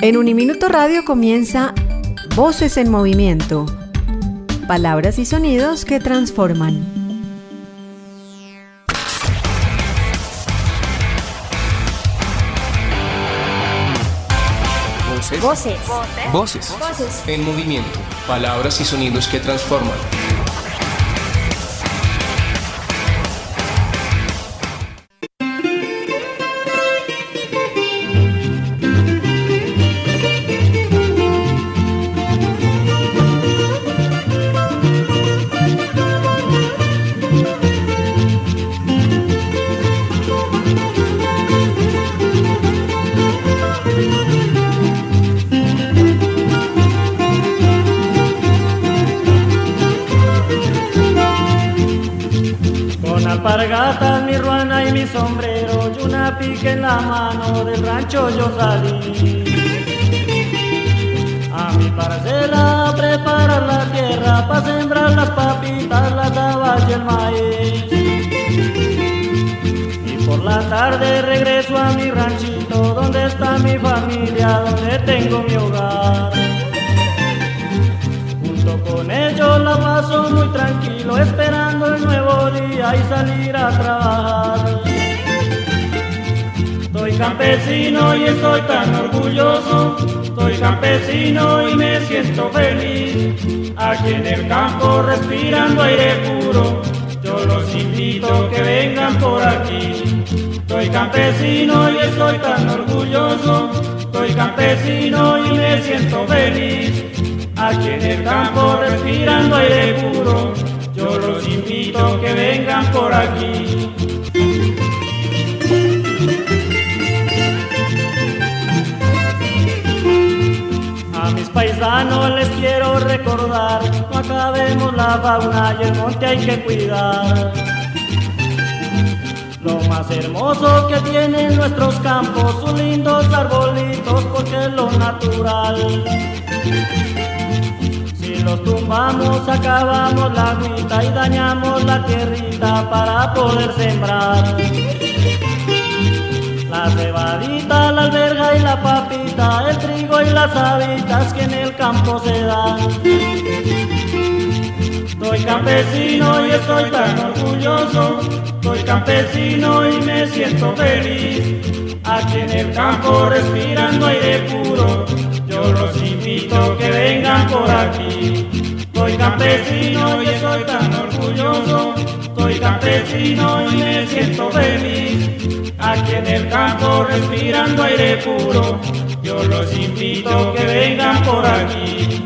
En Uniminuto Radio comienza Voces en Movimiento. Palabras y sonidos que transforman. Voces en movimiento. Palabras y sonidos que transforman. Alpargatas, mi ruana y mi sombrero, y una pica en la mano, del rancho yo salí. A mi parcela a preparar la tierra, pa' sembrar las papitas, las habas y el maíz. Y por la tarde regreso a mi ranchito, donde está mi familia, donde tengo mi hogar. Con ellos la paso muy tranquilo, esperando el nuevo día y salir a trabajar. Soy campesino y estoy tan orgulloso, soy campesino y me siento feliz. Aquí en el campo respirando aire puro, yo los invito que vengan por aquí. Soy campesino y estoy tan orgulloso, soy campesino y me siento feliz. Aquí en el campo respirando aire puro, yo los invito que vengan por aquí. A mis paisanos les quiero recordar, no acabemos la fauna y el monte hay que cuidar. Lo más hermoso que tienen nuestros campos, sus lindos arbolitos, porque es lo natural. Si los tumbamos, acabamos la agüita y dañamos la tierrita para poder sembrar. La cebadita, la alberga y la papita, el trigo y las habitas que en el campo se dan. Soy campesino y estoy tan orgulloso, soy campesino y me siento feliz. Aquí en el campo respirando aire puro, yo los invito que vengan por aquí. Soy campesino y estoy tan orgulloso, soy campesino y me siento feliz. Aquí en el campo respirando aire puro, yo los invito que vengan por aquí.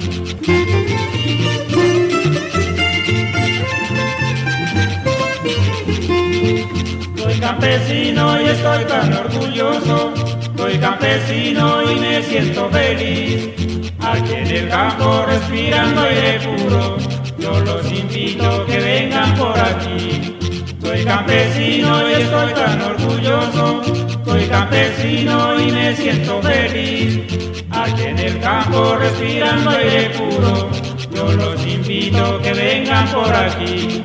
Soy campesino y estoy tan orgulloso, soy campesino y me siento feliz. Aquí en el campo respirando aire puro, yo los invito que vengan por aquí. Soy campesino y estoy tan orgulloso, soy campesino y me siento feliz. Aquí en el campo respirando aire puro, yo los invito que vengan por aquí.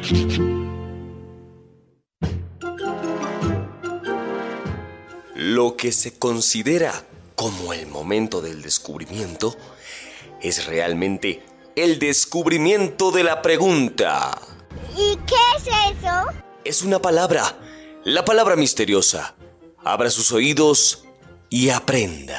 Lo que se considera como el momento del descubrimiento es realmente el descubrimiento de la pregunta. ¿Y qué es eso? Es una palabra, la palabra misteriosa. Abra sus oídos y aprenda.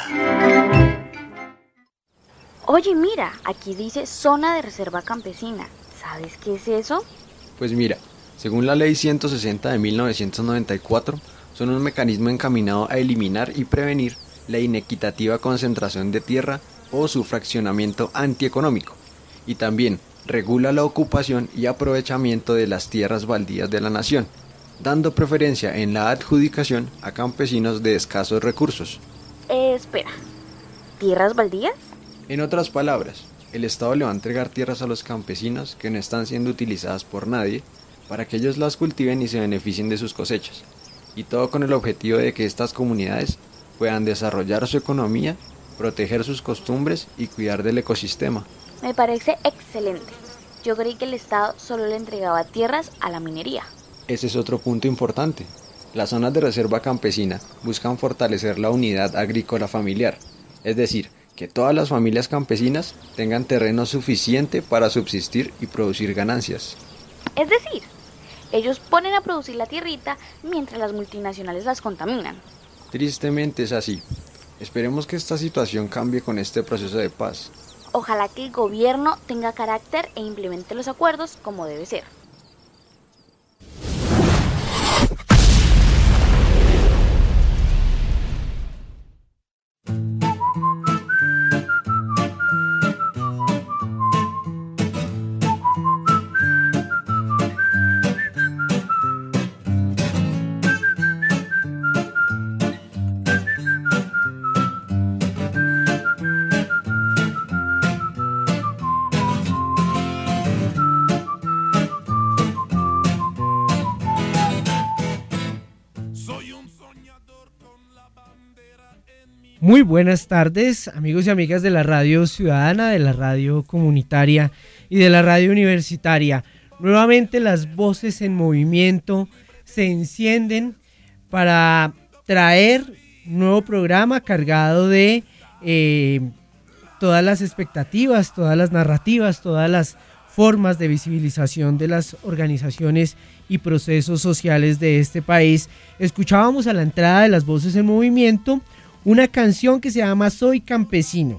Oye, mira, aquí dice zona de reserva campesina. ¿Sabes qué es eso? Pues mira, según la ley 160 de 1994, son un mecanismo encaminado a eliminar y prevenir la inequitativa concentración de tierra o su fraccionamiento antieconómico, y también regula la ocupación y aprovechamiento de las tierras baldías de la nación, dando preferencia en la adjudicación a campesinos de escasos recursos. Espera, ¿tierras baldías? En otras palabras, el Estado le va a entregar tierras a los campesinos que no están siendo utilizadas por nadie para que ellos las cultiven y se beneficien de sus cosechas, y todo con el objetivo de que estas comunidades puedan desarrollar su economía, proteger sus costumbres y cuidar del ecosistema. Me parece excelente. Yo creí que el Estado solo le entregaba tierras a la minería. Ese es otro punto importante. Las zonas de reserva campesina buscan fortalecer la unidad agrícola familiar, es decir, que todas las familias campesinas tengan terreno suficiente para subsistir y producir ganancias. Es decir, ellos ponen a producir la tierrita mientras las multinacionales las contaminan. Tristemente es así. Esperemos que esta situación cambie con este proceso de paz. Ojalá que el gobierno tenga carácter e implemente los acuerdos como debe ser. Muy buenas tardes, amigos y amigas de la radio ciudadana, de la radio comunitaria y de la radio universitaria. Nuevamente las voces en movimiento se encienden para traer un nuevo programa cargado de todas las expectativas, todas las narrativas, todas las formas de visibilización de las organizaciones y procesos sociales de este país. Escuchábamos a la entrada de las voces en movimiento una canción que se llama Soy Campesino.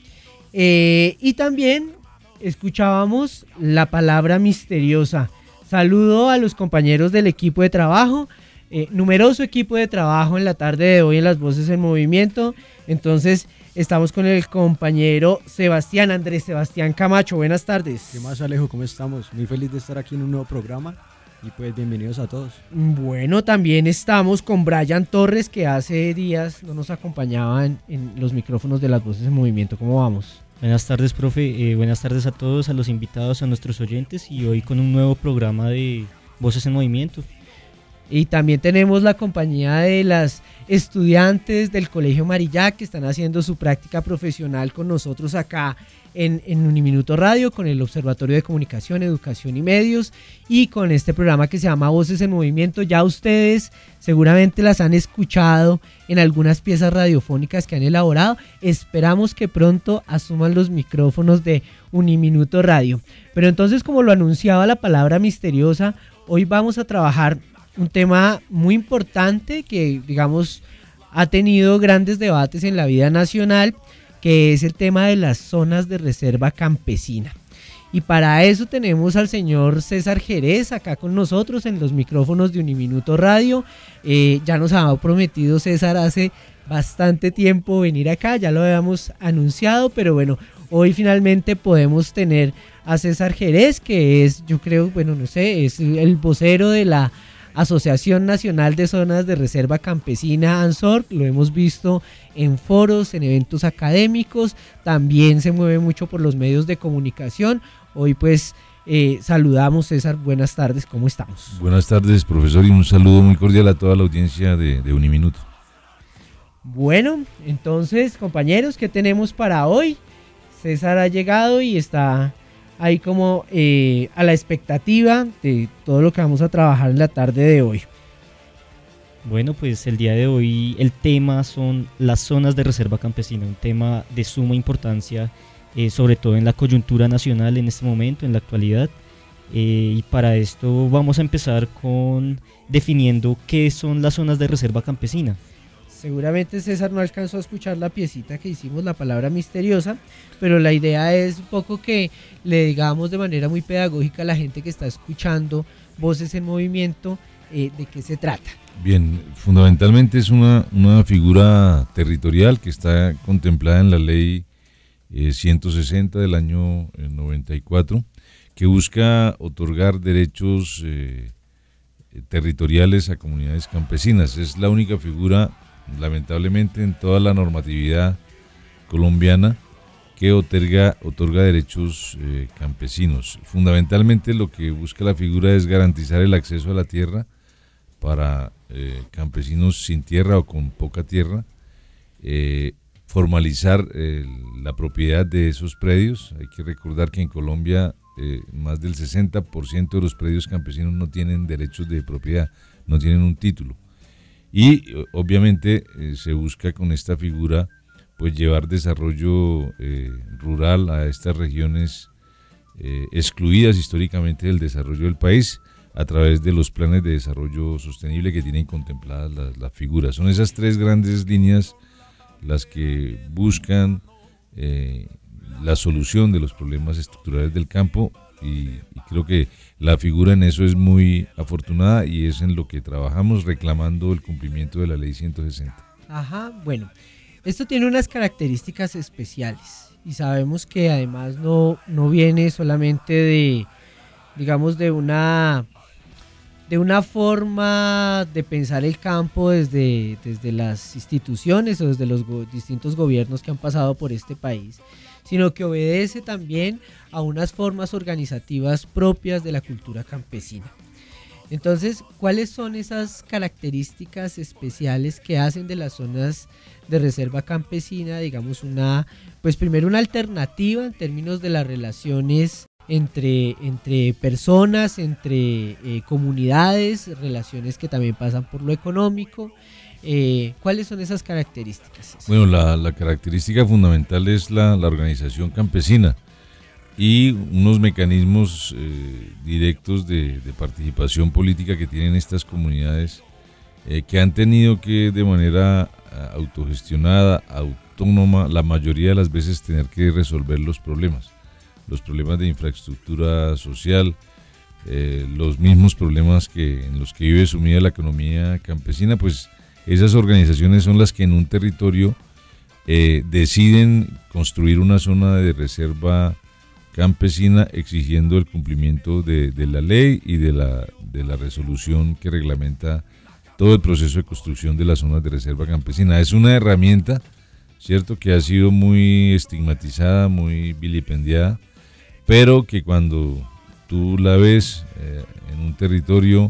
Y también escuchábamos la palabra misteriosa. Saludo a los compañeros del equipo de trabajo, numeroso equipo de trabajo en la tarde de hoy en las voces en movimiento. Entonces estamos con el compañero Andrés Sebastián Camacho. Buenas tardes. ¿Qué más, Alejo? ¿Cómo estamos? Muy feliz de estar aquí en un nuevo programa. Y pues bienvenidos a todos. Bueno, también estamos con Brian Torres, que hace días no nos acompañaba en los micrófonos de las voces en movimiento. ¿Cómo vamos? Buenas tardes, profe. Buenas tardes a todos, a los invitados, a nuestros oyentes, y hoy con un nuevo programa de Voces en Movimiento. Y también tenemos la compañía de las estudiantes del Colegio Marillac, que están haciendo su práctica profesional con nosotros acá en Uniminuto Radio, con el Observatorio de Comunicación, Educación y Medios, y con este programa que se llama Voces en Movimiento. Ya ustedes seguramente las han escuchado en algunas piezas radiofónicas que han elaborado. Esperamos que pronto asuman los micrófonos de Uniminuto Radio. Pero entonces, como lo anunciaba la palabra misteriosa, hoy vamos a trabajar un tema muy importante que, digamos, ha tenido grandes debates en la vida nacional, que es el tema de las zonas de reserva campesina. Y para eso tenemos al señor César Jerez acá con nosotros en los micrófonos de Uniminuto Radio. Ya nos ha prometido César hace bastante tiempo venir acá, ya lo habíamos anunciado, pero bueno, hoy finalmente podemos tener a César Jerez, que es, yo creo, bueno, no sé, es el vocero de la Asociación Nacional de Zonas de Reserva Campesina, ANZORC. Lo hemos visto en foros, en eventos académicos, también se mueve mucho por los medios de comunicación. Hoy pues saludamos, César, buenas tardes, ¿cómo estamos? Buenas tardes, profesor, y un saludo muy cordial a toda la audiencia de Uniminuto. Bueno, entonces, compañeros, ¿qué tenemos para hoy? César ha llegado y está ahí como a la expectativa de todo lo que vamos a trabajar en la tarde de hoy. Bueno, pues el día de hoy el tema son las zonas de reserva campesina, un tema de suma importancia, sobre todo en la coyuntura nacional en este momento, en la actualidad. Y para esto vamos a empezar con definiendo qué son las zonas de reserva campesina. Seguramente César no alcanzó a escuchar la piecita que hicimos, la palabra misteriosa, pero la idea es un poco que le digamos de manera muy pedagógica a la gente que está escuchando Voces en Movimiento de qué se trata. Bien, fundamentalmente es una figura territorial que está contemplada en la ley 160 del año 94, que busca otorgar derechos territoriales a comunidades campesinas. Es la única figura, lamentablemente, en toda la normatividad colombiana que otorga derechos campesinos. Fundamentalmente lo que busca la figura es garantizar el acceso a la tierra para campesinos sin tierra o con poca tierra, formalizar la propiedad de esos predios. Hay que recordar que en Colombia más del 60% de los predios campesinos no tienen derechos de propiedad, no tienen un título. Y obviamente se busca con esta figura pues llevar desarrollo rural a estas regiones excluidas históricamente del desarrollo del país a través de los planes de desarrollo sostenible que tienen contempladas las figuras. Son esas tres grandes líneas las que buscan la solución de los problemas estructurales del campo y creo que la figura en eso es muy afortunada y es en lo que trabajamos reclamando el cumplimiento de la ley 160. Ajá, bueno, esto tiene unas características especiales y sabemos que además no viene solamente de, digamos, de una forma de pensar el campo desde las instituciones o desde los distintos gobiernos que han pasado por este país, sino que obedece también a unas formas organizativas propias de la cultura campesina. Entonces, ¿cuáles son esas características especiales que hacen de las zonas de reserva campesina, digamos, primero una alternativa en términos de las relaciones entre personas, entre comunidades, relaciones que también pasan por lo económico? ¿Cuáles son esas características? Bueno, la característica fundamental es la organización campesina y unos mecanismos directos de participación política que tienen estas comunidades que han tenido que de manera autogestionada, autónoma, la mayoría de las veces tener que resolver los problemas de infraestructura social, los mismos problemas en los que vive sumida la economía campesina, pues esas organizaciones son las que en un territorio deciden construir una zona de reserva campesina exigiendo el cumplimiento de la ley y de la resolución que reglamenta todo el proceso de construcción de las zonas de reserva campesina. Es una herramienta, cierto, que ha sido muy estigmatizada, muy vilipendiada, pero que cuando tú la ves en un territorio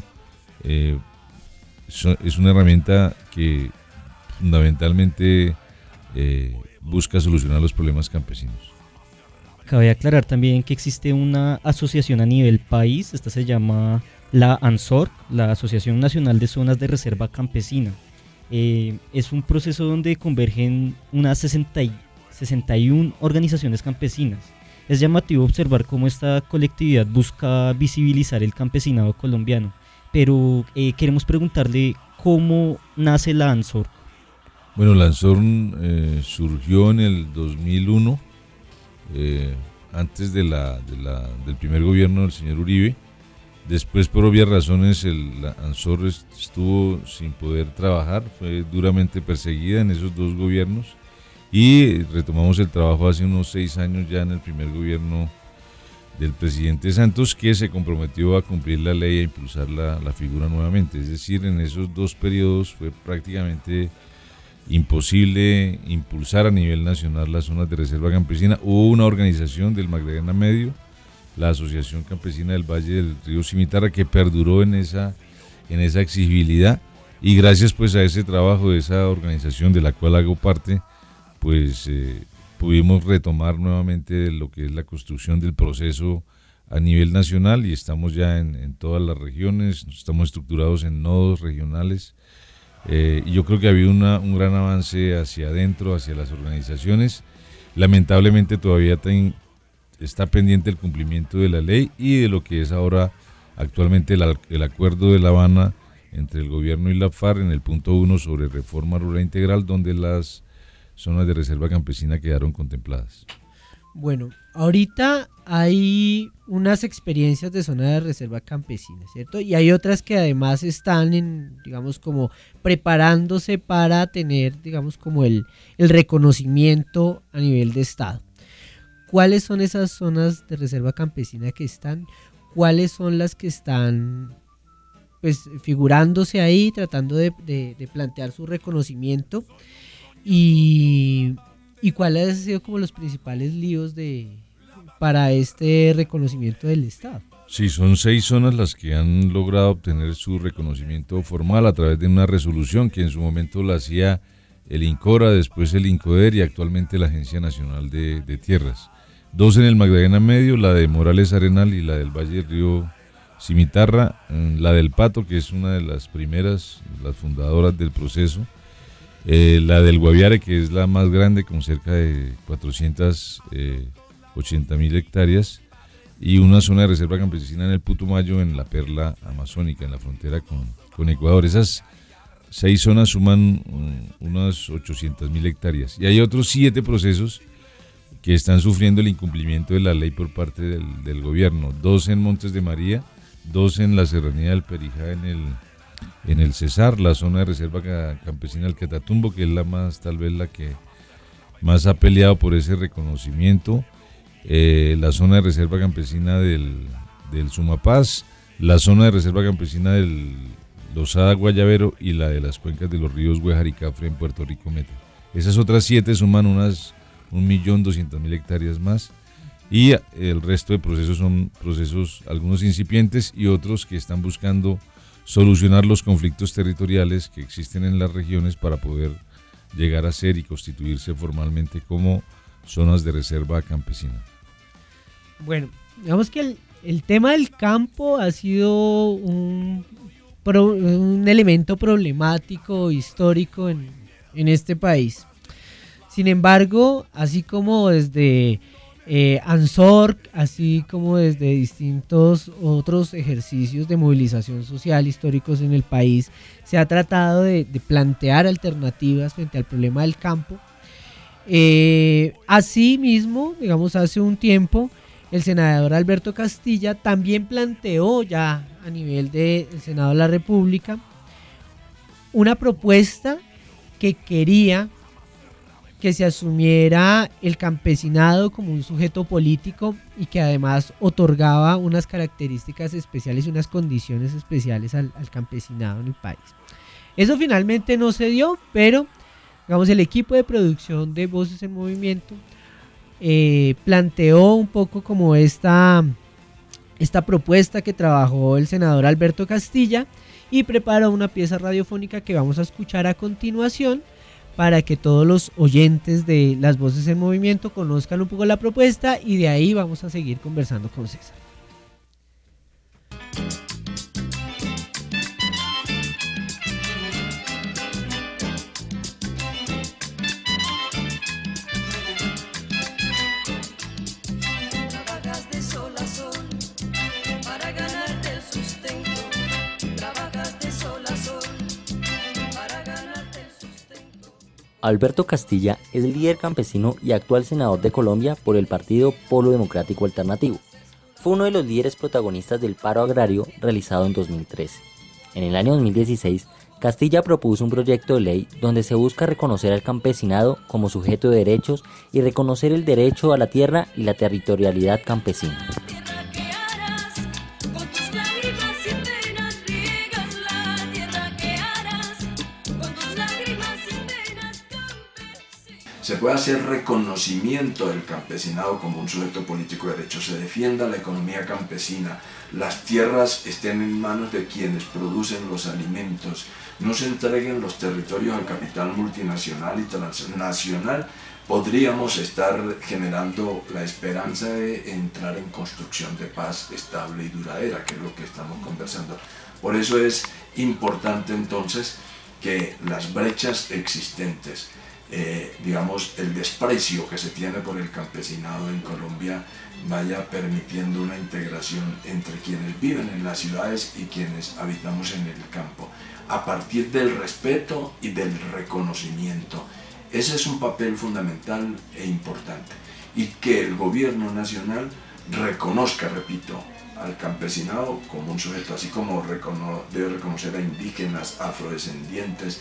es una herramienta que fundamentalmente busca solucionar los problemas campesinos. Cabe aclarar también que existe una asociación a nivel país, esta se llama la ANSOR, la Asociación Nacional de Zonas de Reserva Campesina. Es un proceso donde convergen unas 61 organizaciones campesinas. Es llamativo observar cómo esta colectividad busca visibilizar el campesinado colombiano, pero queremos preguntarle cómo nace la ANSOR. Bueno, la ANSOR surgió en el 2001, antes del primer gobierno del señor Uribe. Después, por obvias razones, la ANSOR estuvo sin poder trabajar, fue duramente perseguida en esos dos gobiernos y retomamos el trabajo hace unos 6 años ya en el primer gobierno del presidente Santos, que se comprometió a cumplir la ley e impulsar la figura nuevamente. Es decir, en esos dos periodos fue prácticamente imposible impulsar a nivel nacional las zonas de reserva campesina. Hubo una organización del Magdalena Medio, la Asociación Campesina del Valle del Río Cimitarra, que perduró en esa exigibilidad, y gracias pues a ese trabajo de esa organización de la cual hago parte, pues pudimos retomar nuevamente lo que es la construcción del proceso a nivel nacional y estamos ya en todas las regiones, estamos estructurados en nodos regionales. Y yo creo que ha habido un gran avance hacia adentro, hacia las organizaciones. Lamentablemente todavía está pendiente el cumplimiento de la ley y de lo que es ahora actualmente el acuerdo de La Habana entre el gobierno y la FARC en el punto 1 sobre reforma rural integral, donde las zonas de reserva campesina quedaron contempladas. Bueno, ahorita hay unas experiencias de zona de reserva campesina, ¿cierto? Y hay otras que además están digamos, como preparándose para tener, digamos, como el reconocimiento a nivel de Estado. ¿Cuáles son esas zonas de reserva campesina que están? ¿Cuáles son las que están, pues, figurándose ahí, tratando de plantear su reconocimiento? ¿Y cuáles han sido como los principales líos para este reconocimiento del Estado? Sí, son 6 zonas las que han logrado obtener su reconocimiento formal a través de una resolución que en su momento la hacía el INCORA, después el INCODER y actualmente la Agencia Nacional de Tierras. 2 en el Magdalena Medio, la de Morales Arenal y la del Valle del Río Cimitarra, la del Pato, que es una de las primeras, las fundadoras del proceso, la del Guaviare, que es la más grande, con cerca de 480.000 hectáreas, y una zona de reserva campesina en el Putumayo, en la perla amazónica, en la frontera con Ecuador. Esas 6 zonas suman unas 800.000 hectáreas. Y hay otros 7 procesos que están sufriendo el incumplimiento de la ley por parte del gobierno. 2 en Montes de María, 2 en la Serranía del Perijá, en el Cesar, la zona de reserva campesina del Catatumbo, que es tal vez la que más ha peleado por ese reconocimiento. La zona de reserva campesina del Sumapaz, la zona de reserva campesina del Losada Guayabero y la de las cuencas de los ríos Güejar y Cafre en Puerto Rico Meta. Esas otras 7 suman unas 1.200.000 hectáreas más, y el resto de procesos son procesos, algunos incipientes y otros que están buscando solucionar los conflictos territoriales que existen en las regiones para poder llegar a ser y constituirse formalmente como zonas de reserva campesina. Bueno, digamos que el tema del campo ha sido un elemento problemático, histórico en este país. Sin embargo, así como desde ANSOR, así como desde distintos otros ejercicios de movilización social históricos en el país, se ha tratado de plantear alternativas frente al problema del campo. Asimismo, digamos, hace un tiempo, el senador Alberto Castilla también planteó ya a nivel del Senado de la República una propuesta que quería que se asumiera el campesinado como un sujeto político y que además otorgaba unas características especiales y unas condiciones especiales al campesinado en el país. Eso finalmente no se dio, pero digamos, el equipo de producción de Voces en Movimiento planteó un poco como esta propuesta que trabajó el senador Alberto Castilla y preparó una pieza radiofónica que vamos a escuchar a continuación para que todos los oyentes de las Voces en Movimiento conozcan un poco la propuesta, y de ahí vamos a seguir conversando con César. Alberto Castilla es líder campesino y actual senador de Colombia por el partido Polo Democrático Alternativo. Fue uno de los líderes protagonistas del paro agrario realizado en 2013. En el año 2016, Castilla propuso un proyecto de ley donde se busca reconocer al campesinado como sujeto de derechos y reconocer el derecho a la tierra y la territorialidad campesina. Se puede hacer reconocimiento del campesinado como un sujeto político de derecho, se defienda la economía campesina, las tierras estén en manos de quienes producen los alimentos, no se entreguen los territorios al capital multinacional y transnacional, podríamos estar generando la esperanza de entrar en construcción de paz estable y duradera, que es lo que estamos conversando. Por eso es importante entonces que las brechas existentes, digamos, el desprecio que se tiene por el campesinado en Colombia vaya permitiendo una integración entre quienes viven en las ciudades y quienes habitamos en el campo, a partir del respeto y del reconocimiento. Ese es un papel fundamental e importante, y que el gobierno nacional reconozca, repito, al campesinado como un sujeto, así como debe reconocer a indígenas, afrodescendientes.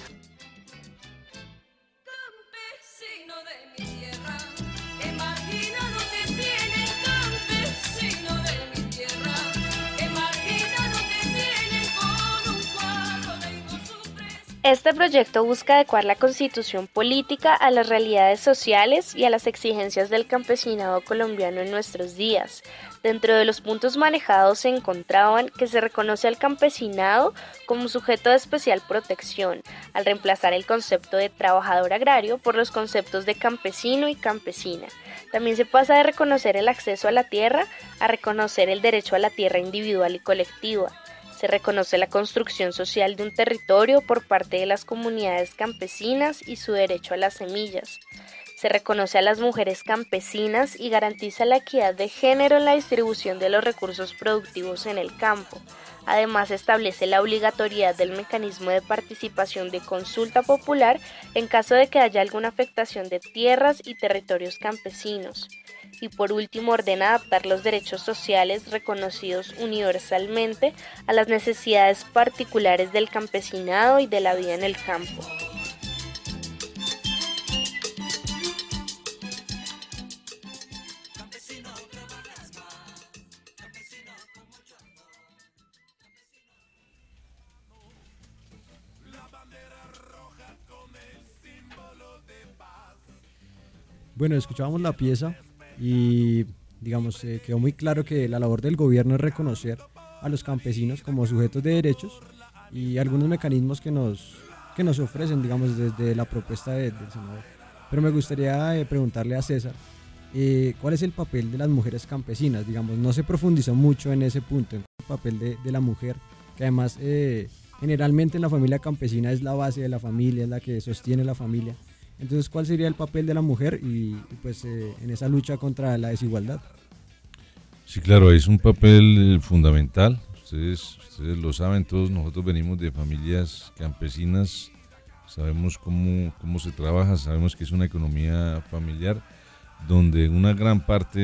Este proyecto busca adecuar la constitución política a las realidades sociales y a las exigencias del campesinado colombiano en nuestros días. Dentro de los puntos manejados se encontraban que se reconoce al campesinado como sujeto de especial protección, al reemplazar el concepto de trabajador agrario por los conceptos de campesino y campesina. También se pasa de reconocer el acceso a la tierra a reconocer el derecho a la tierra individual y colectiva. Se reconoce la construcción social de un territorio por parte de las comunidades campesinas y su derecho a las semillas. Se reconoce a las mujeres campesinas y garantiza la equidad de género en la distribución de los recursos productivos en el campo. Además, establece la obligatoriedad del mecanismo de participación de consulta popular en caso de que haya alguna afectación de tierras y territorios campesinos. Y por último, ordena adaptar los derechos sociales reconocidos universalmente a las necesidades particulares del campesinado y de la vida en el campo. Bueno, escuchábamos la pieza y digamos quedó muy claro que la labor del gobierno es reconocer a los campesinos como sujetos de derechos y algunos mecanismos que nos ofrecen, digamos, desde la propuesta del senador. Pero me gustaría preguntarle a César, ¿cuál es el papel de las mujeres campesinas? Digamos, no se profundizó mucho en ese punto, en el papel de la mujer, que además generalmente en la familia campesina es la base de la familia, es la que sostiene la familia. Entonces, ¿cuál sería el papel de la mujer y pues en esa lucha contra la desigualdad? Sí, claro, es un papel fundamental. Ustedes lo saben, todos nosotros venimos de familias campesinas, sabemos cómo se trabaja, sabemos que es una economía familiar donde una gran parte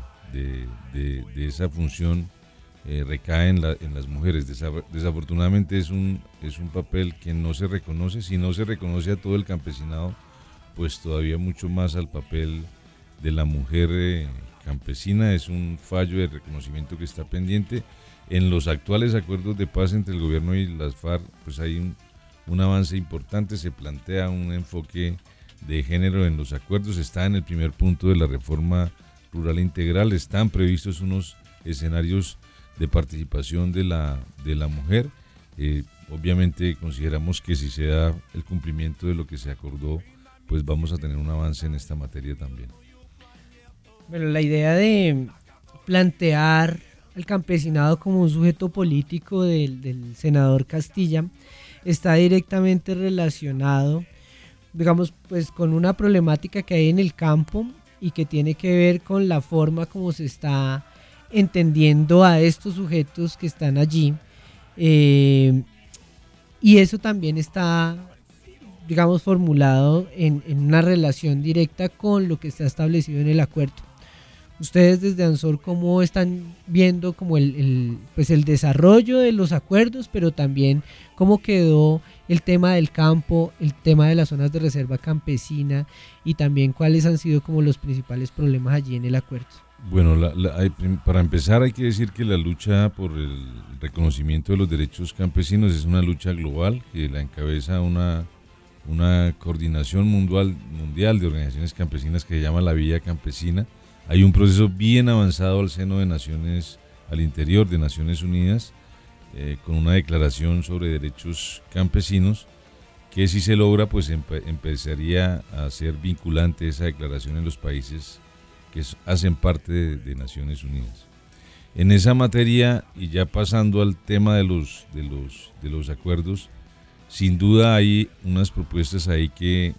de esa función recae en las mujeres. Desafortunadamente es un papel que no se reconoce. Si no se reconoce a todo el campesinado, pues todavía mucho más al papel de la mujer campesina. Es un fallo de reconocimiento que está pendiente. En los actuales acuerdos de paz entre el gobierno y las FARC, pues hay un avance importante, se plantea un enfoque de género en los acuerdos, está en el primer punto de la reforma rural integral, están previstos unos escenarios de participación de la mujer. Obviamente consideramos que si se da el cumplimiento de lo que se acordó, pues vamos a tener un avance en esta materia también. Bueno, la idea de plantear al campesinado como un sujeto político del senador Castilla está directamente relacionado, digamos, pues con una problemática que hay en el campo y que tiene que ver con la forma como se está entendiendo a estos sujetos que están allí, y eso también está, digamos, formulado en una relación directa con lo que está establecido en el acuerdo. Ustedes desde ANSOR, ¿cómo están viendo como el desarrollo de los acuerdos, pero también cómo quedó el tema del campo, el tema de las zonas de reserva campesina y también cuáles han sido como los principales problemas allí en el acuerdo? Bueno, para empezar hay que decir que la lucha por el reconocimiento de los derechos campesinos es una lucha global que la encabeza una coordinación mundial de organizaciones campesinas que se llama la Vía Campesina. Hay un proceso bien avanzado al seno de Naciones, al interior de Naciones Unidas, con una declaración sobre derechos campesinos, que si se logra, pues empezaría a ser vinculante esa declaración en los países que hacen parte de Naciones Unidas. En esa materia, y ya pasando al tema de los acuerdos, sin duda hay unas propuestas ahí que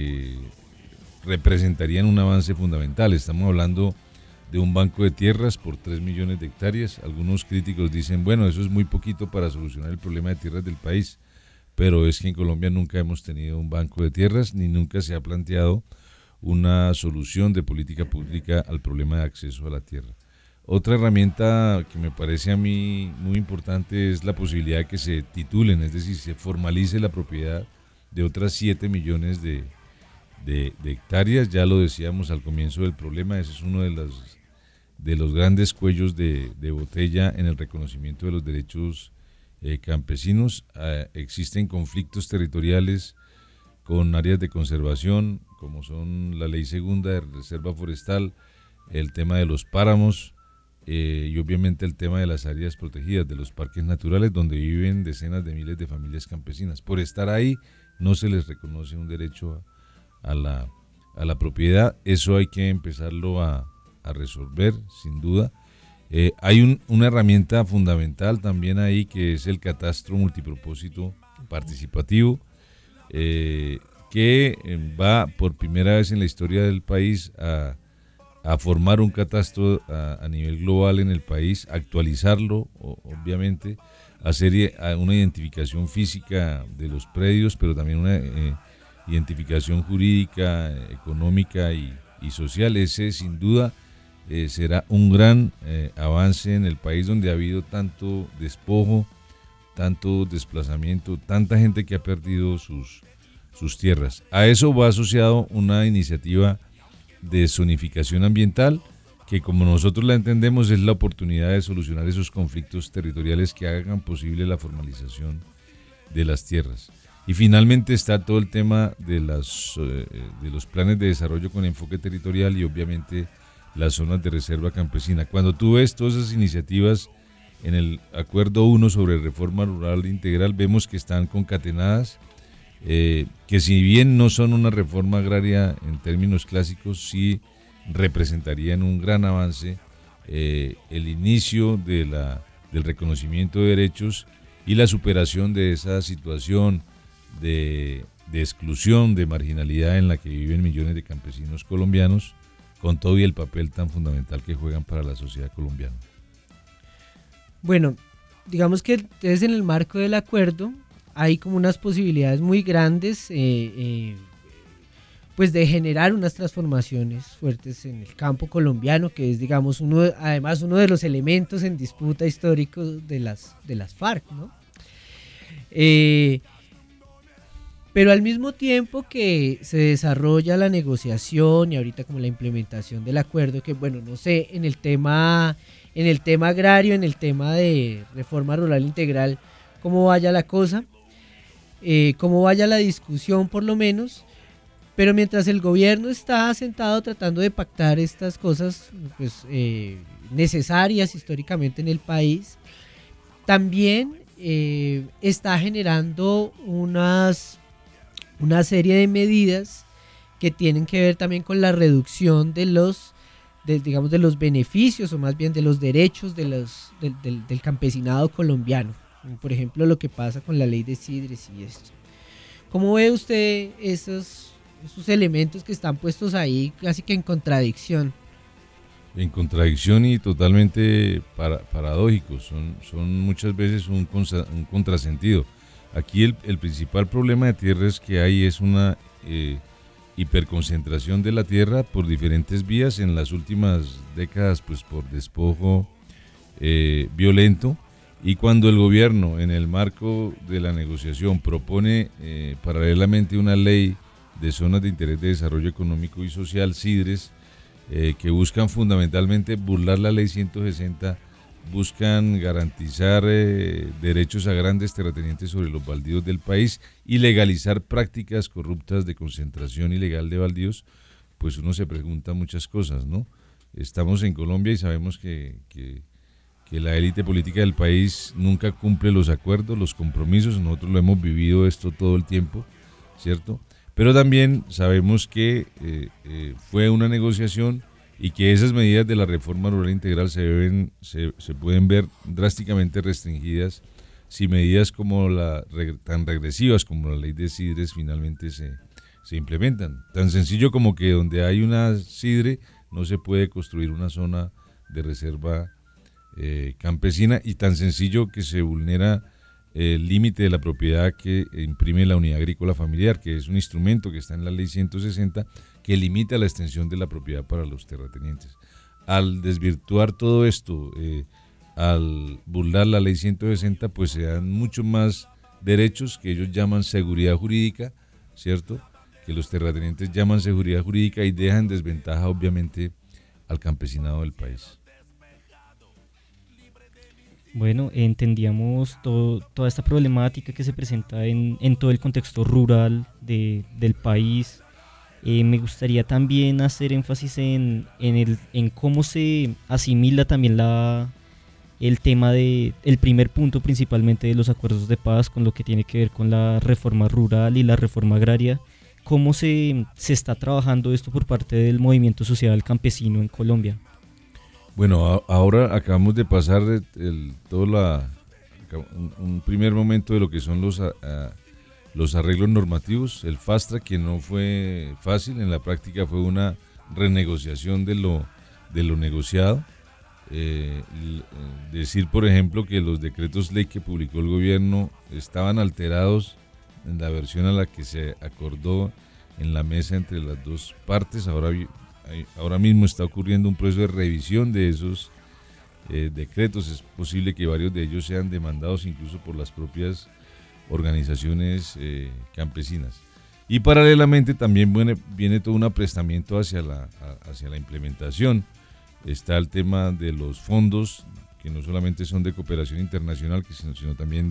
representarían un avance fundamental. Estamos hablando de un banco de tierras por 3 millones de hectáreas. Algunos críticos dicen, bueno, eso es muy poquito para solucionar el problema de tierras del país, pero es que en Colombia nunca hemos tenido un banco de tierras, ni nunca se ha planteado una solución de política pública al problema de acceso a la tierra. Otra herramienta que me parece a mí muy importante es la posibilidad de que se titulen, es decir, se formalice la propiedad de otras 7 millones de hectáreas. Ya lo decíamos al comienzo del problema, ese es uno de los grandes cuellos de botella en el reconocimiento de los derechos campesinos. Existen conflictos territoriales con áreas de conservación, como son la Ley Segunda de Reserva Forestal, el tema de los páramos, y obviamente el tema de las áreas protegidas, de los parques naturales, donde viven decenas de miles de familias campesinas. Por estar ahí, no se les reconoce un derecho a la propiedad. Eso hay que empezarlo a resolver, sin duda. Hay una herramienta fundamental también ahí, que es el catastro multipropósito participativo, que va por primera vez en la historia del país a formar un catastro a nivel global en el país, actualizarlo, obviamente, hacer una identificación física de los predios, pero también una identificación jurídica, económica y social. Ese sin duda será un gran avance en el país, donde ha habido tanto despojo, tanto desplazamiento, tanta gente que ha perdido sus tierras. A eso va asociado una iniciativa de zonificación ambiental, que como nosotros la entendemos es la oportunidad de solucionar esos conflictos territoriales que hagan posible la formalización de las tierras. Y finalmente está todo el tema de los planes de desarrollo con enfoque territorial y obviamente las zonas de reserva campesina. Cuando tú ves todas esas iniciativas en el Acuerdo 1 sobre Reforma Rural Integral, vemos que están concatenadas, que si bien no son una reforma agraria en términos clásicos, sí representarían un gran avance, el inicio del reconocimiento de derechos y la superación de esa situación de exclusión, de marginalidad en la que viven millones de campesinos colombianos, con todo y el papel tan fundamental que juegan para la sociedad colombiana. Bueno, digamos que entonces en el marco del acuerdo hay como unas posibilidades muy grandes pues de generar unas transformaciones fuertes en el campo colombiano, que es, digamos, además uno de los elementos en disputa históricos de las FARC, ¿no? Pero al mismo tiempo que se desarrolla la negociación y ahorita como la implementación del acuerdo, que bueno, no sé, en el tema agrario, en el tema de reforma rural integral, cómo vaya la cosa, cómo vaya la discusión por lo menos, pero mientras el gobierno está sentado tratando de pactar estas cosas pues, necesarias históricamente en el país, también está generando una serie de medidas que tienen que ver también con la reducción de los beneficios, o más bien de los derechos del campesinado colombiano. Por ejemplo, lo que pasa con la ley de Sidres y esto. ¿Cómo ve usted esos elementos que están puestos ahí casi que en contradicción? En contradicción y totalmente paradójicos. Son muchas veces un contrasentido. Aquí el principal problema de tierra que hay es una hiperconcentración de la tierra por diferentes vías en las últimas décadas, pues por despojo violento. Y cuando el gobierno, en el marco de la negociación, propone paralelamente una ley de zonas de interés de desarrollo económico y social, Sidres, que buscan fundamentalmente burlar la ley 160, buscan garantizar derechos a grandes terratenientes sobre los baldíos del país y legalizar prácticas corruptas de concentración ilegal de baldíos, pues uno se pregunta muchas cosas, ¿no? Estamos en Colombia y sabemos que la élite política del país nunca cumple los acuerdos, los compromisos. Nosotros lo hemos vivido esto todo el tiempo, ¿cierto? Pero también sabemos que fue una negociación y que esas medidas de la reforma rural integral se pueden ver drásticamente restringidas si medidas como tan regresivas como la ley de Sidres finalmente se implementan. Tan sencillo como que donde hay una Sidre no se puede construir una zona de reserva campesina, y tan sencillo que se vulnera el límite de la propiedad que imprime la unidad agrícola familiar, que es un instrumento que está en la ley 160 que limita la extensión de la propiedad para los terratenientes. Al desvirtuar todo esto, al burlar la ley 160, pues se dan mucho más derechos que ellos llaman seguridad jurídica, ¿cierto? Que los terratenientes llaman seguridad jurídica, y dejan desventaja obviamente al campesinado del país. Bueno, entendíamos toda esta problemática que se presenta en todo el contexto rural del país. Me gustaría también hacer énfasis en cómo se asimila también el tema el primer punto principalmente de los acuerdos de paz con lo que tiene que ver con la reforma rural y la reforma agraria. ¿Cómo se está trabajando esto por parte del movimiento social campesino en Colombia? Bueno, ahora acabamos de pasar un primer momento de lo que son los arreglos normativos, el fast track, que no fue fácil, en la práctica fue una renegociación de lo negociado. Decir, por ejemplo, que los decretos ley que publicó el gobierno estaban alterados en la versión a la que se acordó en la mesa entre las dos partes. Ahora mismo está ocurriendo un proceso de revisión de esos decretos. Es posible que varios de ellos sean demandados incluso por las propias organizaciones campesinas. Y paralelamente también viene todo un aprestamiento hacia la implementación. Está el tema de los fondos, que no solamente son de cooperación internacional, sino también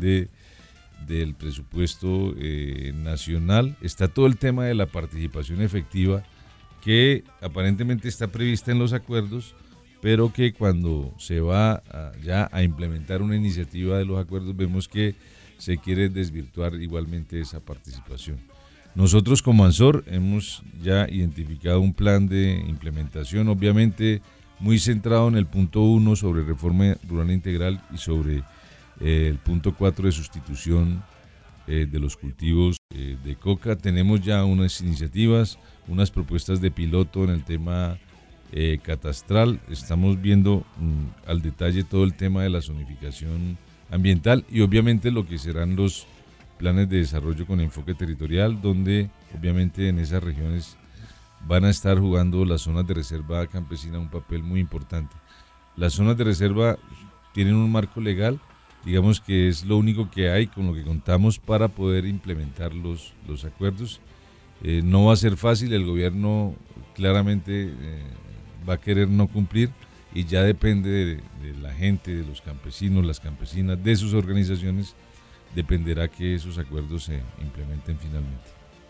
del presupuesto nacional. Está todo el tema de la participación efectiva, que aparentemente está prevista en los acuerdos, pero que cuando se va ya a implementar una iniciativa de los acuerdos, vemos que se quiere desvirtuar igualmente esa participación. Nosotros como ANSOR hemos ya identificado un plan de implementación, obviamente muy centrado en el punto 1 sobre reforma rural integral y sobre el punto 4 de sustitución de los cultivos de coca. Tenemos ya unas iniciativas, unas propuestas de piloto en el tema catastral. Estamos viendo al detalle todo el tema de la zonificación ambiental y obviamente lo que serán los planes de desarrollo con enfoque territorial, donde obviamente en esas regiones van a estar jugando las zonas de reserva campesina un papel muy importante. Las zonas de reserva tienen un marco legal, digamos que es lo único que hay, con lo que contamos para poder implementar los acuerdos. No va a ser fácil, el gobierno claramente va a querer no cumplir y ya depende de la gente, de los campesinos, las campesinas, de sus organizaciones, dependerá que esos acuerdos se implementen finalmente.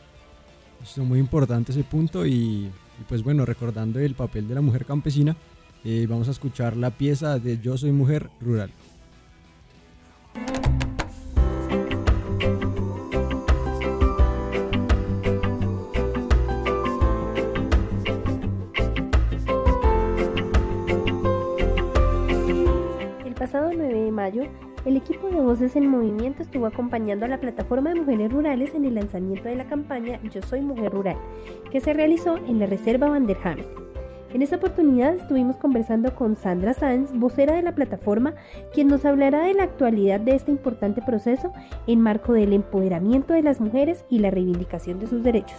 Es muy importante ese punto y pues bueno, recordando el papel de la mujer campesina, vamos a escuchar la pieza de Yo Soy Mujer Rural. El pasado 9 de mayo, el equipo de Voces en Movimiento estuvo acompañando a la plataforma de mujeres rurales en el lanzamiento de la campaña Yo Soy Mujer Rural, que se realizó en la Reserva Van der Hamen. En esta oportunidad estuvimos conversando con Sandra Sanz, vocera de la plataforma, quien nos hablará de la actualidad de este importante proceso en marco del empoderamiento de las mujeres y la reivindicación de sus derechos.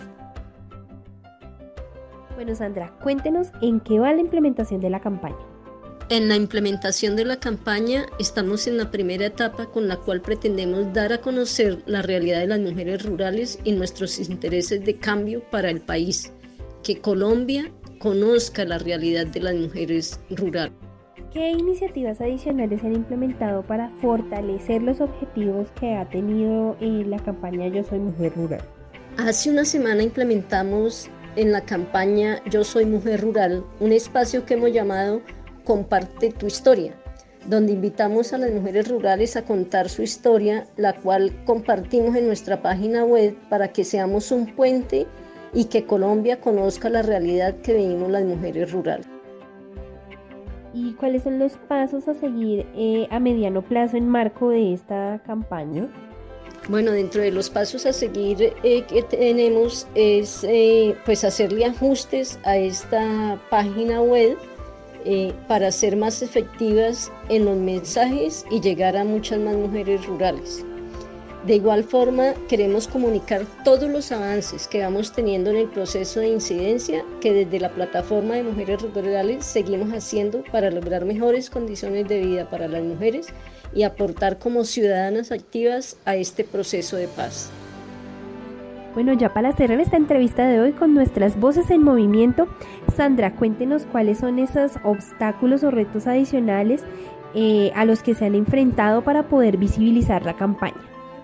Bueno, Sandra, cuéntenos en qué va la implementación de la campaña. En la implementación de la campaña estamos en la primera etapa, con la cual pretendemos dar a conocer la realidad de las mujeres rurales y nuestros intereses de cambio para el país, que Colombia conozca la realidad de las mujeres rurales. ¿Qué iniciativas adicionales se han implementado para fortalecer los objetivos que ha tenido la campaña Yo Soy Mujer Rural? Hace una semana implementamos en la campaña Yo Soy Mujer Rural un espacio que hemos llamado Comparte tu historia, donde invitamos a las mujeres rurales a contar su historia, la cual compartimos en nuestra página web para que seamos un puente y que Colombia conozca la realidad que vivimos las mujeres rurales. ¿Y cuáles son los pasos a seguir a mediano plazo en marco de esta campaña? Bueno, dentro de los pasos a seguir que tenemos es pues hacerle ajustes a esta página web para ser más efectivas en los mensajes y llegar a muchas más mujeres rurales. De igual forma, queremos comunicar todos los avances que vamos teniendo en el proceso de incidencia que desde la plataforma de mujeres rurales seguimos haciendo para lograr mejores condiciones de vida para las mujeres y aportar como ciudadanas activas a este proceso de paz. Bueno, ya para cerrar esta entrevista de hoy con nuestras voces en movimiento, Sandra, cuéntenos cuáles son esos obstáculos o retos adicionales a los que se han enfrentado para poder visibilizar la campaña.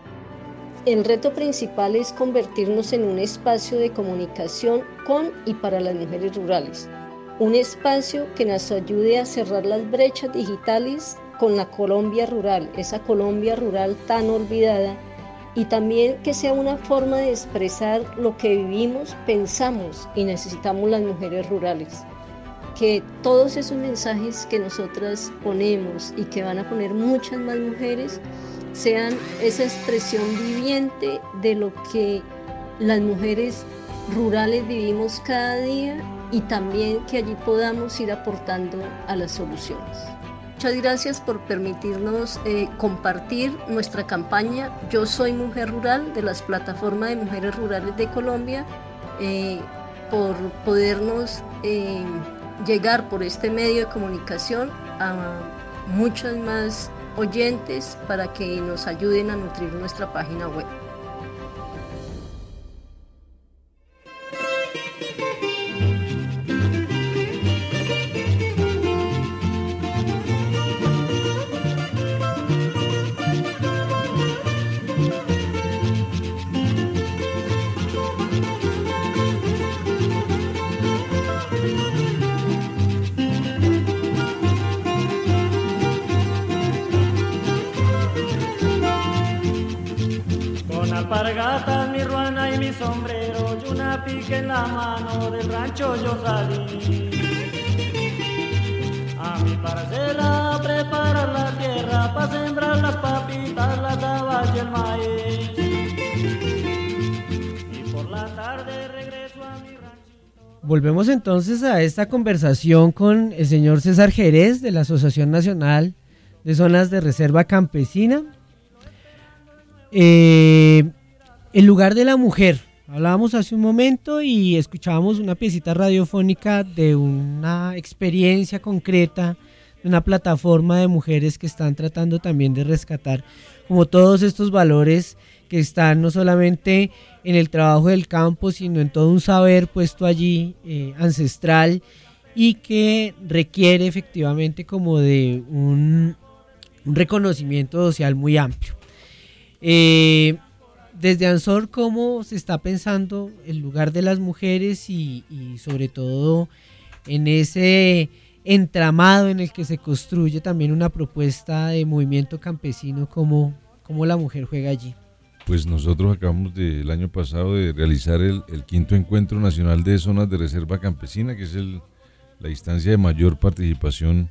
El reto principal es convertirnos en un espacio de comunicación con y para las mujeres rurales, un espacio que nos ayude a cerrar las brechas digitales con la Colombia rural, esa Colombia rural tan olvidada, y también que sea una forma de expresar lo que vivimos, pensamos y necesitamos las mujeres rurales, que todos esos mensajes que nosotras ponemos y que van a poner muchas más mujeres sean esa expresión viviente de lo que las mujeres rurales vivimos cada día y también que allí podamos ir aportando a las soluciones. Muchas gracias por permitirnos compartir nuestra campaña Yo Soy Mujer Rural de las plataformas de mujeres rurales de Colombia, por podernos llegar por este medio de comunicación a muchos más oyentes para que nos ayuden a nutrir nuestra página web. Alpargatas, mi ruana y mi sombrero, y una pica en la mano, del rancho yo salí. A mi parcela a preparar la tierra, para sembrar las papitas, las habas y el maíz. Y por la tarde regreso a mi rancho. Volvemos entonces a esta conversación con el señor César Jerez de la Asociación Nacional de Zonas de Reserva Campesina. El lugar de la mujer, hablábamos hace un momento y escuchábamos una piecita radiofónica de una experiencia concreta, de una plataforma de mujeres que están tratando también de rescatar como todos estos valores que están no solamente en el trabajo del campo, sino en todo un saber puesto allí ancestral y que requiere efectivamente como de un reconocimiento social muy amplio. Desde Ansor, ¿cómo se está pensando el lugar de las mujeres y sobre todo en ese entramado en el que se construye también una propuesta de movimiento campesino, cómo la mujer juega allí? Pues nosotros acabamos el año pasado de realizar el 5º Encuentro Nacional de Zonas de Reserva Campesina, que es la instancia de mayor participación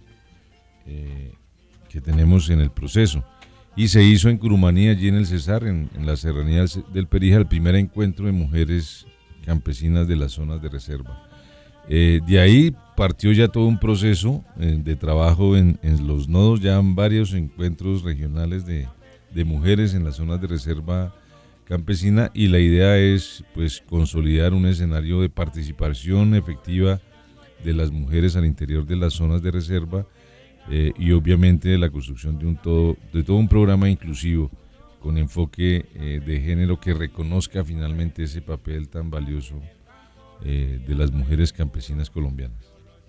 que tenemos en el proceso. Y se hizo en Curumaní, allí en el Cesar, en la serranía del Perijá, el primer encuentro de mujeres campesinas de las zonas de reserva. De ahí partió ya todo un proceso de trabajo en los nodos, ya en varios encuentros regionales de mujeres en las zonas de reserva campesina, y la idea es pues consolidar un escenario de participación efectiva de las mujeres al interior de las zonas de reserva, y obviamente de la construcción de todo un programa inclusivo con enfoque de género que reconozca finalmente ese papel tan valioso de las mujeres campesinas colombianas.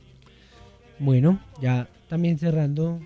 Bueno, ya también cerrando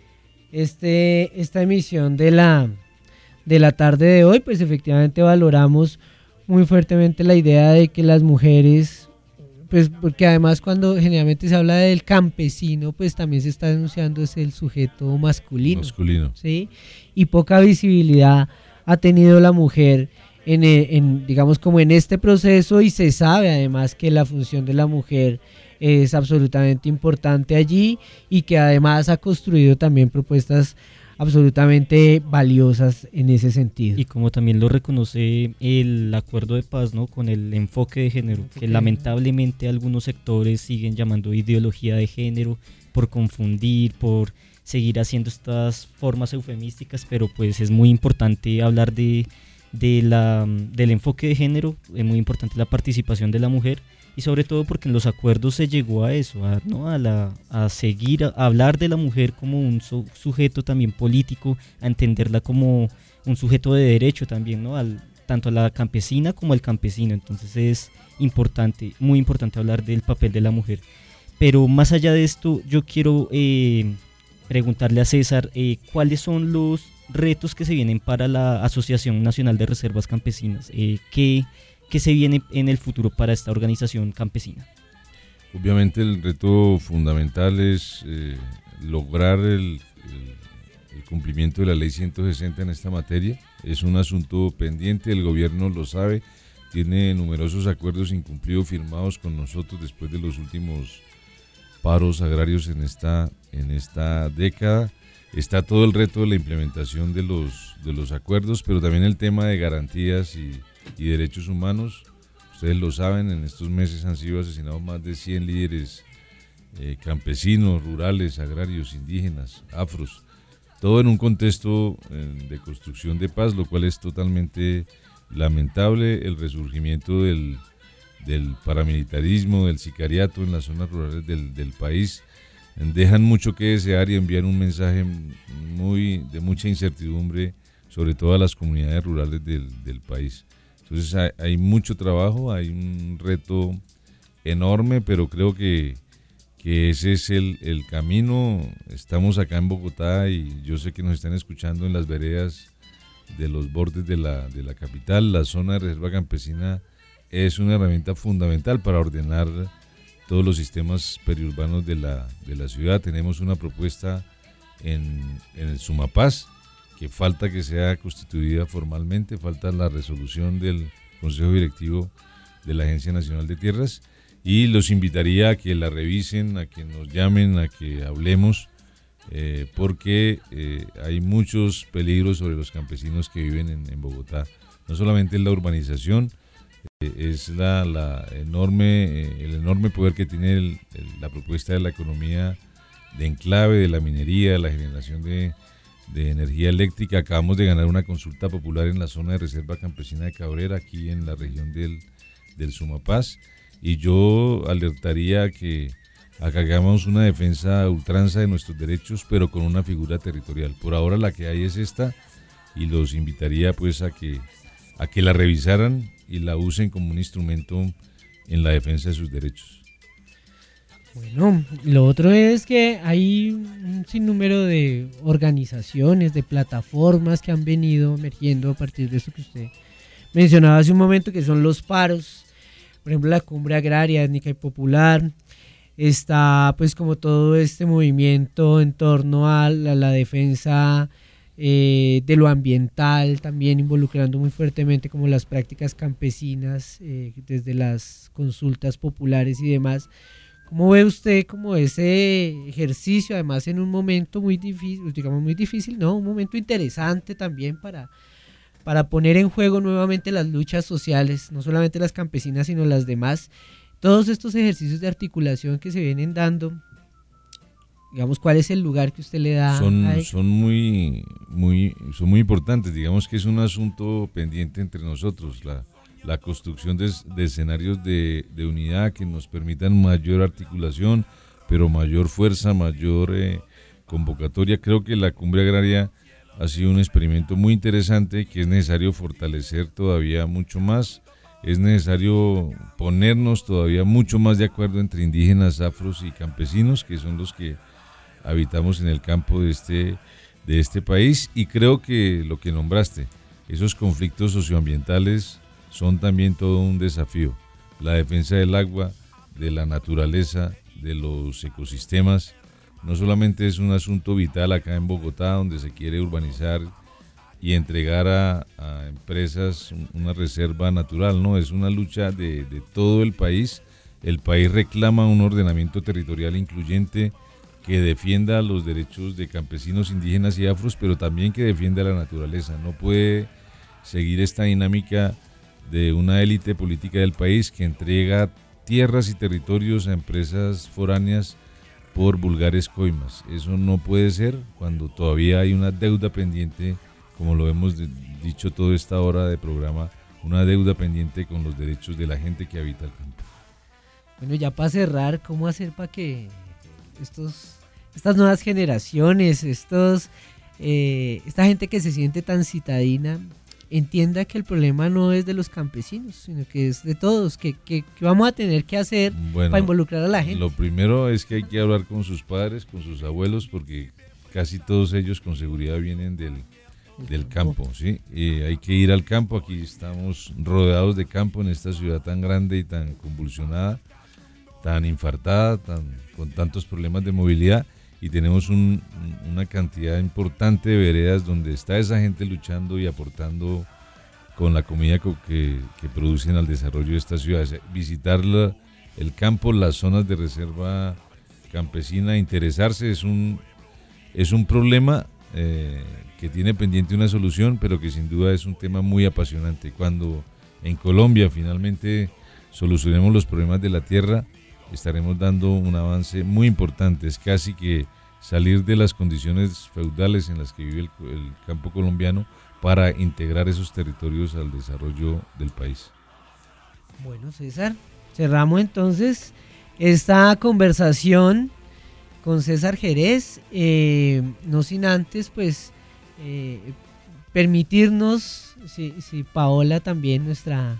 esta emisión de la tarde de hoy, pues efectivamente valoramos muy fuertemente la idea de que las mujeres, pues porque además cuando generalmente se habla del campesino, pues también se está denunciando es el sujeto masculino. ¿Sí? Y poca visibilidad ha tenido la mujer digamos como en este proceso, y se sabe además que la función de la mujer es absolutamente importante allí y que además ha construido también propuestas absolutamente valiosas en ese sentido. Y como también lo reconoce el acuerdo de paz, ¿no?, con el enfoque de género, que lamentablemente algunos sectores siguen llamando ideología de género por confundir, por seguir haciendo estas formas eufemísticas, pero pues es muy importante hablar del enfoque de género, es muy importante la participación de la mujer, y sobre todo porque en los acuerdos se llegó a eso, a seguir, a hablar de la mujer como un sujeto también político, a entenderla como un sujeto de derecho también, ¿no?, tanto a la campesina como al campesino. Entonces es importante, muy importante hablar del papel de la mujer. Pero más allá de esto, yo quiero preguntarle a César cuáles son los retos que se vienen para la Asociación Nacional de Reservas Campesinas, ¿qué se viene en el futuro para esta organización campesina? Obviamente el reto fundamental es lograr el cumplimiento de la ley 160 en esta materia. Es un asunto pendiente, el gobierno lo sabe, tiene numerosos acuerdos incumplidos firmados con nosotros después de los últimos paros agrarios en esta década. Está todo el reto de la implementación de los acuerdos, pero también el tema de garantías y derechos humanos. Ustedes lo saben, en estos meses han sido asesinados más de 100 líderes campesinos, rurales, agrarios, indígenas, afros, todo en un contexto de construcción de paz, lo cual es totalmente lamentable. El resurgimiento del paramilitarismo, del sicariato en las zonas rurales del país dejan mucho que desear y envían un mensaje de mucha incertidumbre sobre todas las comunidades rurales del país. Entonces hay mucho trabajo, hay un reto enorme, pero creo que ese es el camino. Estamos acá en Bogotá y yo sé que nos están escuchando en las veredas de los bordes de la capital. La zona de reserva campesina es una herramienta fundamental para ordenar todos los sistemas periurbanos de la ciudad. Tenemos una propuesta en el Sumapaz, que falta que sea constituida formalmente, falta la resolución del Consejo Directivo de la Agencia Nacional de Tierras, y los invitaría a que la revisen, a que nos llamen, a que hablemos, porque hay muchos peligros sobre los campesinos que viven en Bogotá. No solamente es la urbanización, es el enorme poder que tiene la propuesta de la economía de enclave, de la minería, de la generación de energía eléctrica. Acabamos de ganar una consulta popular en la zona de reserva campesina de Cabrera, aquí en la región del Sumapaz, y yo alertaría a que hagamos una defensa a ultranza de nuestros derechos, pero con una figura territorial. Por ahora la que hay es esta, y los invitaría pues a que la revisaran y la usen como un instrumento en la defensa de sus derechos. Bueno, lo otro es que hay un sinnúmero de organizaciones, de plataformas que han venido emergiendo a partir de eso que usted mencionaba hace un momento, que son los paros. Por ejemplo, la Cumbre Agraria, Étnica y Popular. Está pues como todo este movimiento en torno a la defensa de lo ambiental, también involucrando muy fuertemente como las prácticas campesinas, desde las consultas populares y demás. ¿Cómo ve usted como ese ejercicio, además en un momento muy difícil, digamos muy difícil, no, un momento interesante también para poner en juego nuevamente las luchas sociales, no solamente las campesinas sino las demás, todos estos ejercicios de articulación que se vienen dando? Digamos, ¿cuál es el lugar que usted le da? Son muy importantes. Digamos que es un asunto pendiente entre nosotros, la construcción de escenarios de unidad que nos permitan mayor articulación, pero mayor fuerza, mayor convocatoria. Creo que la Cumbre Agraria ha sido un experimento muy interesante que es necesario fortalecer todavía mucho más. Es necesario ponernos todavía mucho más de acuerdo entre indígenas, afros y campesinos, que son los que habitamos en el campo de este país. Y creo que lo que nombraste, esos conflictos socioambientales son también todo un desafío. La defensa del agua, de la naturaleza, de los ecosistemas, no solamente es un asunto vital acá en Bogotá, donde se quiere urbanizar y entregar a empresas una reserva natural, no, es una lucha de todo el país. El país reclama un ordenamiento territorial incluyente que defienda los derechos de campesinos, indígenas y afros, pero también que defienda la naturaleza. No puede seguir esta dinámica de una élite política del país que entrega tierras y territorios a empresas foráneas por vulgares coimas. Eso no puede ser cuando todavía hay una deuda pendiente, como lo hemos dicho toda esta hora de programa, una deuda pendiente con los derechos de la gente que habita el campo. Bueno, ya para cerrar, ¿cómo hacer para que estas nuevas generaciones, esta gente que se siente tan citadina, entienda que el problema no es de los campesinos, sino que es de todos, que vamos a tener que hacer para involucrar a la gente? Lo primero es que hay que hablar con sus padres, con sus abuelos, porque casi todos ellos con seguridad vienen del campo, ¿sí? Hay que ir al campo. Aquí estamos rodeados de campo en esta ciudad tan grande y tan convulsionada, tan infartada, con tantos problemas de movilidad, y tenemos una cantidad importante de veredas donde está esa gente luchando y aportando con la comida que producen al desarrollo de esta ciudad. Visitar el campo, las zonas de reserva campesina, interesarse. Es un problema que tiene pendiente una solución, pero que sin duda es un tema muy apasionante. Cuando en Colombia finalmente solucionemos los problemas de la tierra, estaremos dando un avance muy importante. Es casi que salir de las condiciones feudales en las que vive el campo colombiano para integrar esos territorios al desarrollo del país. Bueno, César, cerramos entonces esta conversación con César Jerez, no sin antes pues permitirnos, si Paola también, nuestra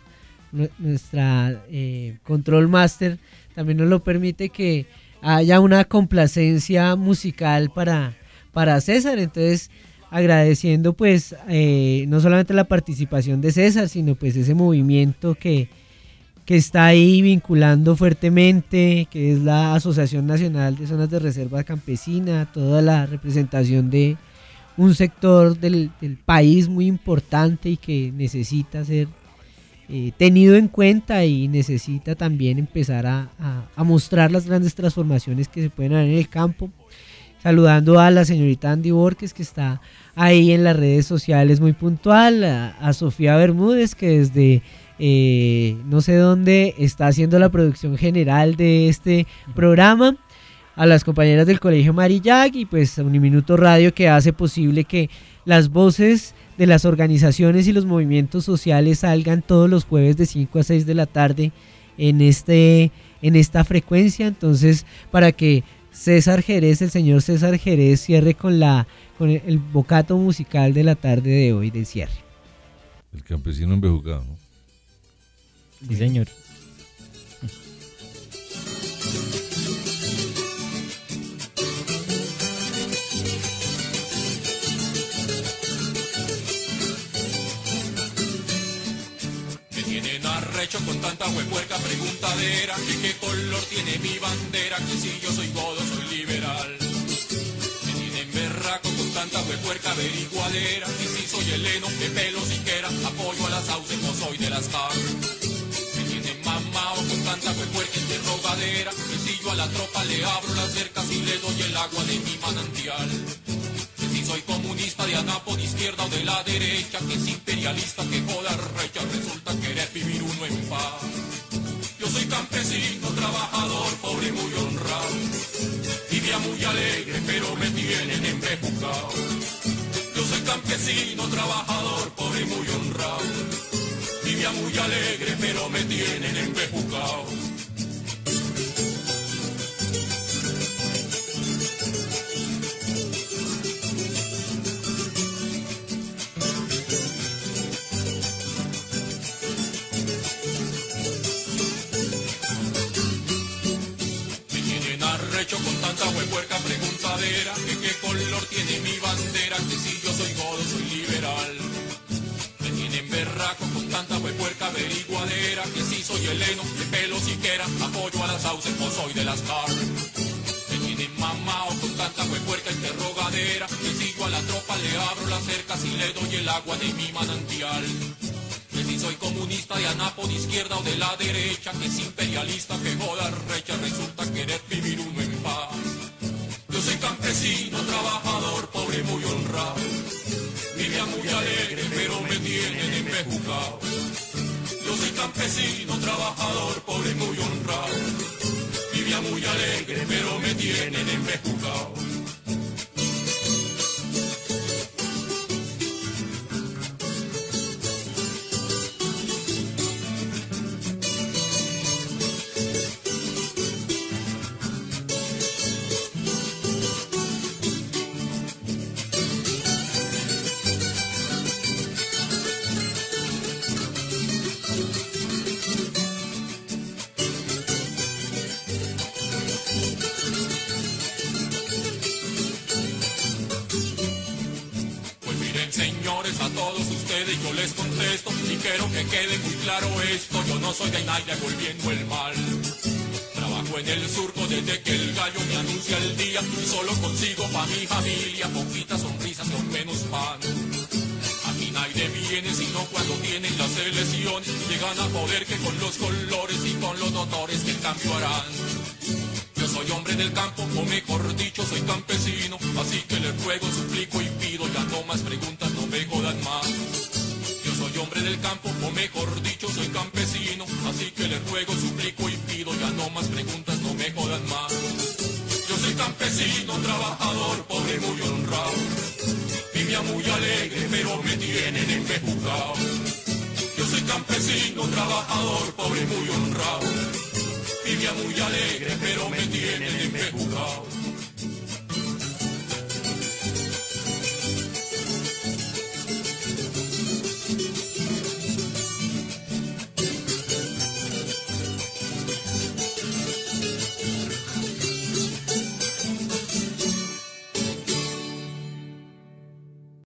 control master, también nos lo permite, que haya una complacencia musical para César. Entonces, agradeciendo pues no solamente la participación de César, sino pues ese movimiento que está ahí vinculando fuertemente, que es la Asociación Nacional de Zonas de Reserva Campesina, toda la representación de un sector del país muy importante y que necesita ser tenido en cuenta, y necesita también empezar a mostrar las grandes transformaciones que se pueden haber en el campo. Saludando a la señorita Andy Borges, que está ahí en las redes sociales muy puntual, a Sofía Bermúdez, que desde no sé dónde está haciendo la producción general de este programa, a las compañeras del Colegio Marillac, y pues a Uniminuto Radio, que hace posible que las voces de las organizaciones y los movimientos sociales salgan todos los jueves de 5 a 6 de la tarde en esta frecuencia. Entonces, para que César Jerez, el señor César Jerez, cierre con el bocato musical de la tarde de hoy, de cierre. El campesino embejucado, ¿no? Sí, señor. Me tienen arrecho con tanta huepuerca preguntadera, que qué color tiene mi bandera, que si yo soy godo, soy liberal. Me tienen berraco con tanta huepuerca averiguadera, que si soy heleno, que pelo siquiera, apoyo a las sauces, no soy de las car. Mamao con tanta huepuerca interrogadera, que si yo a la tropa le abro las cercas y le doy el agua de mi manantial. Que si soy comunista de anapo de izquierda o de la derecha, que es imperialista, que joda recha, resulta querer vivir uno en paz. Yo soy campesino, trabajador, pobre, muy honrado, vivía muy alegre, pero me tienen embejucado. Yo soy campesino, trabajador, pobre, muy honrado, vivía muy alegre, pero me tienen embejucado. Me tienen arrecho con tanta huepuerca preguntadera, que qué color tiene mi bandera, que si yo soy godo, soy liberal. Me tienen berraco con tanta huepuerca averiguadera, que si soy heleno, que pelo siquiera, apoyo a las sauces, no soy de las car. Me tienen mamao con tanta huepuerca interrogadera, que si yo a la tropa le abro las cercas y le doy el agua de mi manantial. Que si soy comunista de anapo de izquierda o de la derecha, que es imperialista, que joda recha, resulta querer vivir uno en paz. Yo soy campesino, trabajador, pobre, muy honrado, vivía muy alegre, pero me tienen embejucado. Yo soy campesino, trabajador, pobre, muy honrado, vivía muy alegre, pero me tienen embejucado. Señores, a todos ustedes yo les contesto, y quiero que quede muy claro esto: yo no soy de nadie volviendo el mal. Trabajo en el surco desde que el gallo me anuncia el día, y solo consigo pa' mi familia poquitas sonrisas con menos pan. Aquí nadie viene sino cuando tienen las elecciones, llegan a poder que con los colores y con los doctores que cambio harán. Yo soy hombre del campo, o mejor dicho, soy campesino. Así que les ruego, suplico y pido, ya no más preguntas, no me jodan más. Yo soy hombre del campo, o mejor dicho, soy campesino. Así que les ruego, suplico y pido, ya no más preguntas, no me jodan más. Yo soy campesino, trabajador, pobre, muy honrado. Vivía muy alegre, pero me tienen empejugado. Yo soy campesino, trabajador, pobre, muy honrado. Vivía muy alegre, pero me tienen empejugado.